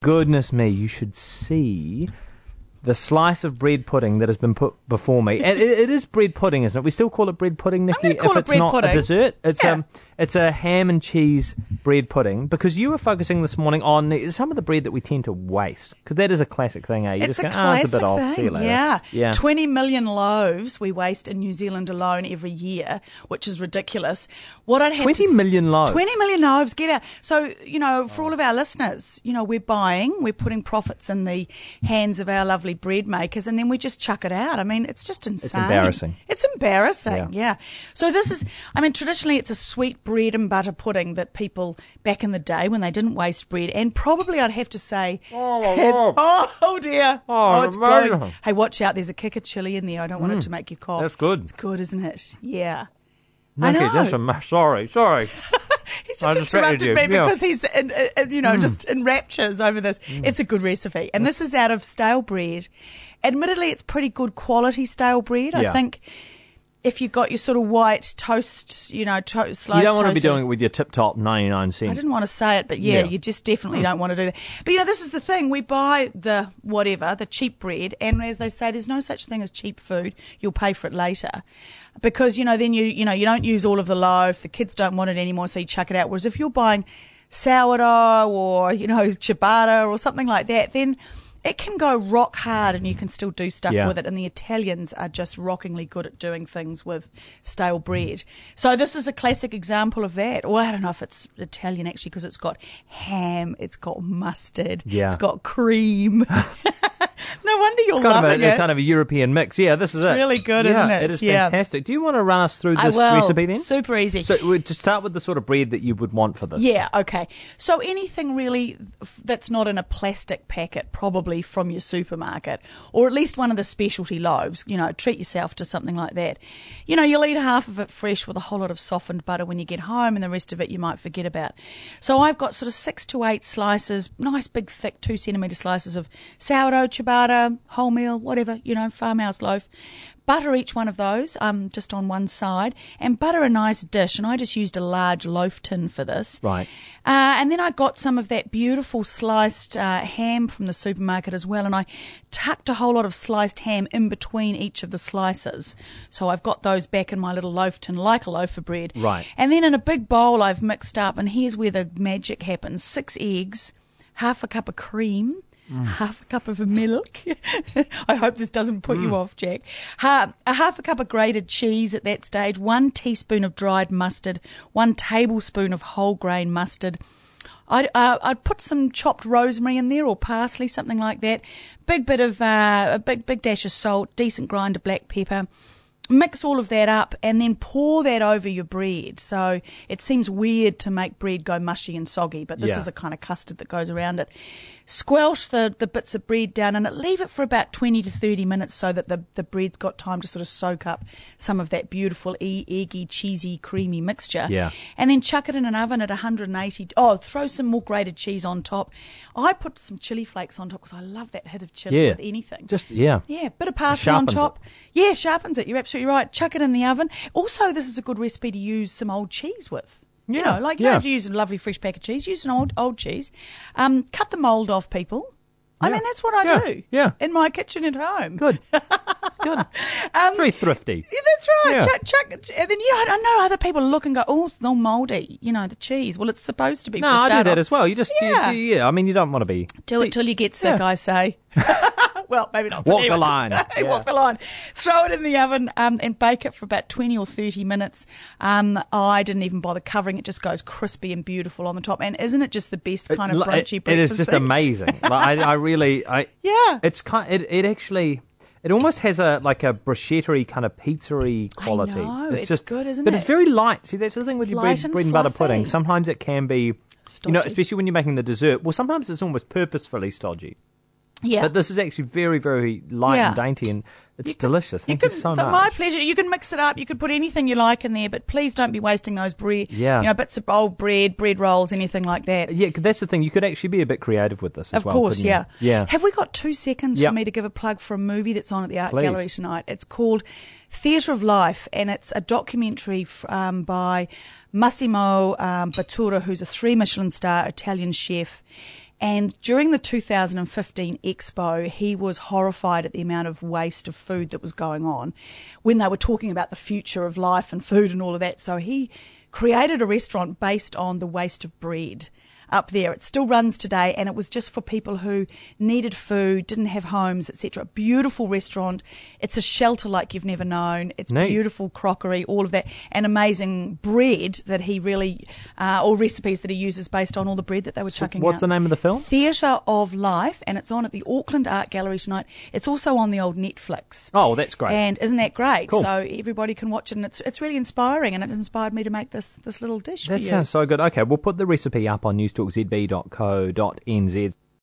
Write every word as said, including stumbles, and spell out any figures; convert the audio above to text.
goodness me, you should see the slice of bread pudding that has been put before me. And it, it is bread pudding, isn't it? We still call it bread pudding, Nikki, call if it it's bread not pudding. a dessert. It's Yeah. um, it's a ham and cheese bread pudding, because you were focusing this morning on some of the bread that we tend to waste, because that is a classic thing, eh? You It's just a go, oh, it's a classic bit off, thing, see you later. yeah. yeah. twenty million loaves we waste in New Zealand alone every year, which is ridiculous. What I'd have twenty to s- million loaves? twenty million loaves, get out. So, you know, for all of our listeners, you know, we're buying, we're putting profits in the hands of our lovely bread makers, and then we just chuck it out. I mean, it's just insane. embarrassing. It's embarrassing, yeah. Yeah. So this is, I mean, traditionally it's a sweet bread and butter pudding that people back in the day when they didn't waste bread, and probably I'd have to say, Oh, had- oh, oh dear, Oh, it's amazing. blowing. Hey, watch out! There's a kick of chili in there. I don't want it to make you cough. That's good. It's good, isn't it? Yeah. Nikki, I know. just a, sorry, sorry. He's I just distracted interrupted me you, yeah. because he's, in, in, you know, just in raptures over this. It's a good recipe, and this is out of stale bread. Admittedly, it's pretty good quality stale bread. I Yeah. think if you've got your sort of white toast, you know, to- sliced You don't want to be toasted- doing it with your tip-top ninety-nine cent. I didn't want to say it, but yeah, Yeah. you just definitely don't want to do that. But you know, this is the thing. We buy the whatever, the cheap bread, and as they say, there's no such thing as cheap food. You'll pay for it later. Because, you know, then you you know, you don't use all of the loaf, the kids don't want it anymore, so you chuck it out. Whereas if you're buying sourdough or, you know, ciabatta or something like that, then it can go rock hard and you can still do stuff Yeah. with it. And the Italians are just rockingly good at doing things with stale bread. So this is a classic example of that. Well, I don't know if it's Italian actually, because it's got ham, it's got mustard, Yeah. it's got cream. No wonder you're It's kind of, loving a, it. kind of a European mix. Yeah, this is It's it. really good, yeah, isn't it? It is Yeah. fantastic. Do you want to run us through I this will. recipe then? Super easy. So we- to start with the sort of bread that you would want for this. Yeah, okay. So anything really f- that's not in a plastic packet, probably from your supermarket, or at least one of the specialty loaves, you know, treat yourself to something like that. You know, you'll eat half of it fresh with a whole lot of softened butter when you get home, and the rest of it you might forget about. So I've got sort of six to eight slices, nice big thick two centimetre slices of sourdough, ciabatta, wholemeal, whatever, you know, farmhouse loaf. Butter each one of those, um, just on one side, and butter a nice dish. And I just used a large loaf tin for this. Right. Uh, and then I got some of that beautiful sliced uh, ham from the supermarket as well, and I tucked a whole lot of sliced ham in between each of the slices. So I've got those back in my little loaf tin, like a loaf of bread. Right. And then in a big bowl I've mixed up, and here's where the magic happens: six eggs, half a cup of cream, half a cup of milk. I hope this doesn't put you off, Jack. Ha- a half a cup of grated cheese at that stage, one teaspoon of dried mustard, one tablespoon of whole grain mustard. I'd, uh, I'd put some chopped rosemary in there, or parsley, something like that. Big bit of, uh, a big, big dash of salt, decent grind of black pepper. Mix all of that up and then pour that over your bread. So it seems weird to make bread go mushy and soggy, but this Yeah. is a kind of custard that goes around it. Squelch the, the bits of bread down in it. Leave it for about twenty to thirty minutes so that the, the bread's got time to sort of soak up some of that beautiful e- eggy, cheesy, creamy mixture. Yeah. And then chuck it in an oven at one hundred eighty. Oh, throw some more grated cheese on top. I put some chili flakes on top because I love that hit of chili Yeah. with anything. Just, yeah. Yeah, bit of parsley on sharpens top. Yeah, sharpens it. You're absolutely right. Chuck it in the oven. Also, this is a good recipe to use some old cheese with. You Yeah, know, like you yeah. don't have to use a lovely fresh pack of cheese. Use an old old cheese. Um, cut the mould off, people. I Yeah. mean, that's what I Yeah, do. yeah. In my kitchen at home. Good. Good. Um, Very thrifty. Yeah, that's right. Yeah. Chuck, chuck, and then, you know, I know other people look and go, oh, it's all mouldy, you know, the cheese. Well, it's supposed to be. No, for a I do start that off. as well. You just, you- Yeah. you- yeah. I mean, you don't want to be. Do it till you get sick, Yeah. I say. Well, maybe not. Walk the Anyway. line. Hey, Yeah. Walk the line. Throw it in the oven um, and bake it for about twenty or thirty minutes. Um, I didn't even bother covering it. Just goes crispy and beautiful on the top. And isn't it just the best kind of It- brunchy it, breakfast it is just thing? amazing. Like, I, I really, I Yeah. It's kind. It, it actually. It almost has a like a bruschetta kind of pizzery quality. know, it's just good, isn't but it? it's very light. See, that's the thing with It's your light bread, and bread and butter pudding. fluffy. Sometimes it can be, you know, Stodgy. especially when you're making the dessert. Well, sometimes it's almost purposefully stodgy. Yeah. But this is actually very, very light Yeah. and dainty, and it's delicious. Thank you you, can, so for much. my pleasure. You can mix it up. You could put anything you like in there, but please don't be wasting those bread. Yeah. You know, bits of old bread, bread rolls, anything like that. Yeah, 'cause that's the thing. You could actually be a bit creative with this as Of well. course, couldn't you? yeah. Yeah. Have we got two seconds Yep. for me to give a plug for a movie that's on at the Art Please. Gallery tonight? It's called Theatre of Life, and it's a documentary f- um, by Massimo um, Bottura, who's a three Michelin star Italian chef. And during the two thousand fifteen Expo, he was horrified at the amount of waste of food that was going on when they were talking about the future of life and food and all of that. So he created a restaurant based on the waste of bread up there. It still runs today, and it was just for people who needed food, didn't have homes, et cetera. Beautiful restaurant. It's a shelter like you've never known. It's Neat. Beautiful crockery, all of that, and amazing bread that he really, uh, or recipes that he uses based on all the bread that they were So chucking what's out. the name of the film? Theatre of Life, and it's on at the Auckland Art Gallery tonight. It's also on the old Netflix. Oh, that's great. And isn't that great? Cool. So everybody can watch it, and it's it's really inspiring, and it inspired me to make this this little dish That for you. sounds so good. Okay, we'll put the recipe up on newstalk z b dot co dot n z.